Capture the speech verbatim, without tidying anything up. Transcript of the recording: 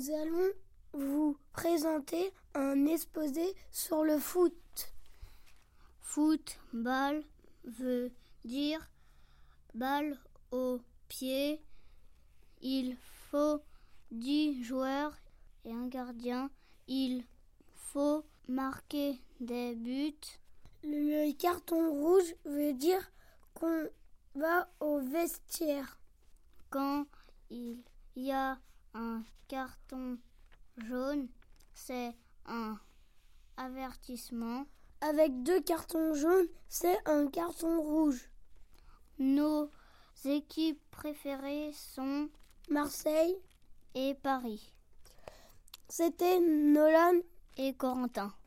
Nous allons vous présenter un exposé sur le foot. Football veut dire balle au pied. Il faut dix joueurs et un gardien. Il faut marquer des buts. Le carton rouge veut dire qu'on va au vestiaire. Quand il y a un carton jaune, c'est un avertissement. Avec deux cartons jaunes, c'est un carton rouge. Nos équipes préférées sont Marseille et Paris. C'était Nolan et Corentin.